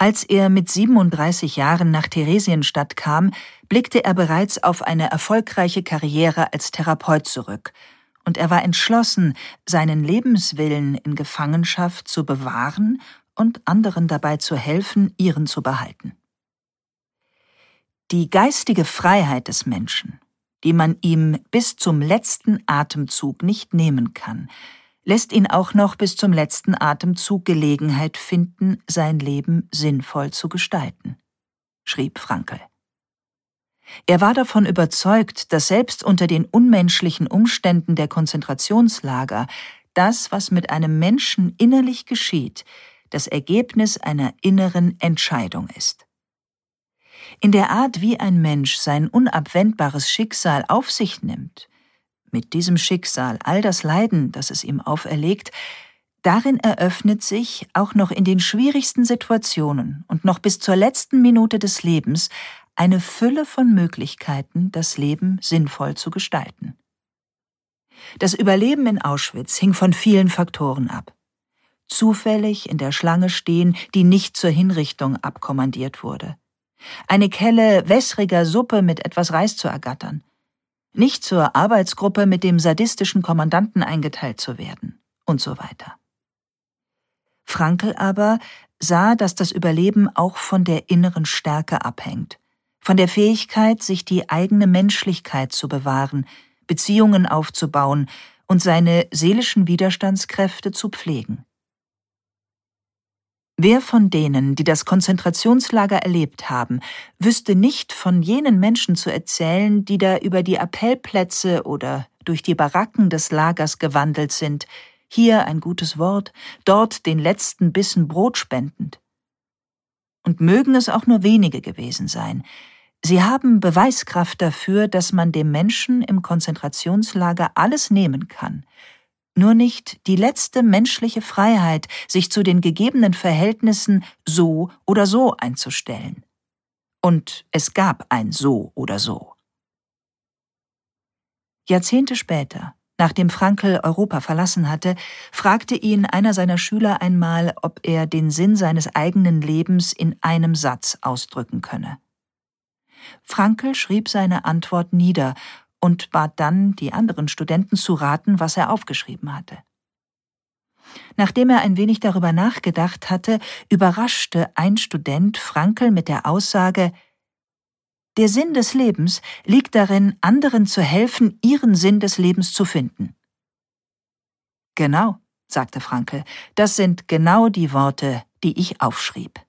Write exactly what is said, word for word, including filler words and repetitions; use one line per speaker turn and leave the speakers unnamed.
Als er mit siebenunddreißig Jahren nach Theresienstadt kam, blickte er bereits auf eine erfolgreiche Karriere als Therapeut zurück, und er war entschlossen, seinen Lebenswillen in Gefangenschaft zu bewahren und anderen dabei zu helfen, ihren zu behalten. Die geistige Freiheit des Menschen, die man ihm bis zum letzten Atemzug nicht nehmen kann, lässt ihn auch noch bis zum letzten Atemzug Gelegenheit finden, sein Leben sinnvoll zu gestalten, schrieb Frankl. Er war davon überzeugt, dass selbst unter den unmenschlichen Umständen der Konzentrationslager das, was mit einem Menschen innerlich geschieht, das Ergebnis einer inneren Entscheidung ist. In der Art, wie ein Mensch sein unabwendbares Schicksal auf sich nimmt, mit diesem Schicksal all das Leiden, das es ihm auferlegt, darin eröffnet sich, auch noch in den schwierigsten Situationen und noch bis zur letzten Minute des Lebens, eine Fülle von Möglichkeiten, das Leben sinnvoll zu gestalten. Das Überleben in Auschwitz hing von vielen Faktoren ab. Zufällig in der Schlange stehen, die nicht zur Hinrichtung abkommandiert wurde. Eine Kelle wässriger Suppe mit etwas Reis zu ergattern. Nicht zur Arbeitsgruppe mit dem sadistischen Kommandanten eingeteilt zu werden und so weiter. Frankl aber sah, dass das Überleben auch von der inneren Stärke abhängt, von der Fähigkeit, sich die eigene Menschlichkeit zu bewahren, Beziehungen aufzubauen und seine seelischen Widerstandskräfte zu pflegen. Wer von denen, die das Konzentrationslager erlebt haben, wüsste nicht von jenen Menschen zu erzählen, die da über die Appellplätze oder durch die Baracken des Lagers gewandelt sind, hier ein gutes Wort, dort den letzten Bissen Brot spendend. Und mögen es auch nur wenige gewesen sein, sie haben Beweiskraft dafür, dass man dem Menschen im Konzentrationslager alles nehmen kann, nur nicht die letzte menschliche Freiheit, sich zu den gegebenen Verhältnissen so oder so einzustellen. Und es gab ein so oder so. Jahrzehnte später, nachdem Frankl Europa verlassen hatte, fragte ihn einer seiner Schüler einmal, ob er den Sinn seines eigenen Lebens in einem Satz ausdrücken könne. Frankl schrieb seine Antwort nieder und bat dann die anderen Studenten zu raten, was er aufgeschrieben hatte. Nachdem er ein wenig darüber nachgedacht hatte, überraschte ein Student Frankl mit der Aussage: Der Sinn des Lebens liegt darin, anderen zu helfen, ihren Sinn des Lebens zu finden. Genau, sagte Frankl, das sind genau die Worte, die ich aufschrieb.